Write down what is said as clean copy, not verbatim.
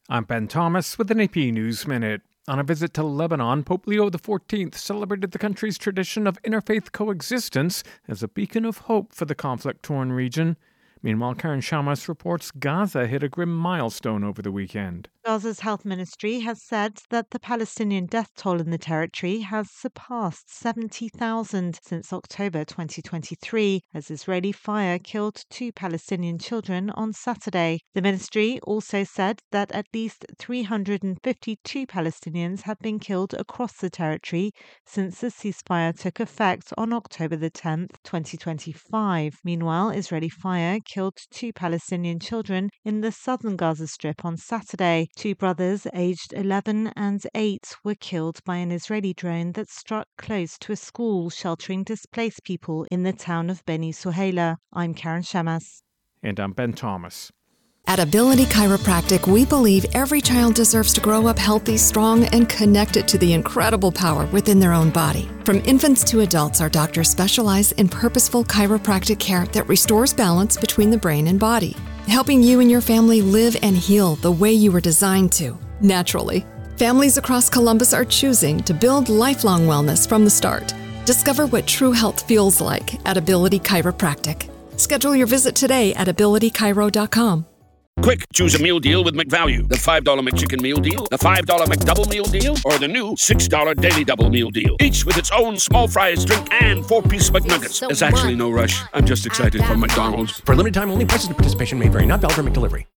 I'm Ben Thomas with an AP News Minute. On a visit to Lebanon, Pope Leo XIV celebrated the country's tradition of interfaith coexistence as a beacon of hope for the conflict-torn region. Meanwhile, Karen Shamas reports Gaza hit a grim milestone over the weekend. Gaza's health ministry has said that the Palestinian death toll in the territory has surpassed 70,000 since October 2023, as Israeli fire killed 2 Palestinian children on Saturday. The ministry also said that at least 352 Palestinians have been killed across the territory since the ceasefire took effect on October the 10th, 2025. Meanwhile, Israeli fire killed 2 Palestinian children in the southern Gaza Strip on Saturday. 2 brothers aged 11 and 8 were killed by an Israeli drone that struck close to a school sheltering displaced people in the town of Beni Suheila. I'm Karen Shamas. And I'm Ben Thomas. At Ability Chiropractic, we believe every child deserves to grow up healthy, strong, and connected to the incredible power within their own body. From infants to adults, our doctors specialize in purposeful chiropractic care that restores balance between the brain and body, helping you and your family live and heal the way you were designed to, naturally. Families across Columbus are choosing to build lifelong wellness from the start. Discover what true health feels like at Ability Chiropractic. Schedule your visit today at abilitychiro.com. Quick, choose a meal deal with McValue. The $5 McChicken meal deal, the $5 McDouble meal deal, or the new $6 Daily Double meal deal. Each with its own small fries, drink, and 4-piece McNuggets. There's actually no rush. I'm just excited for McDonald's. For a limited time only, prices and participation may vary. Not valid for McDelivery.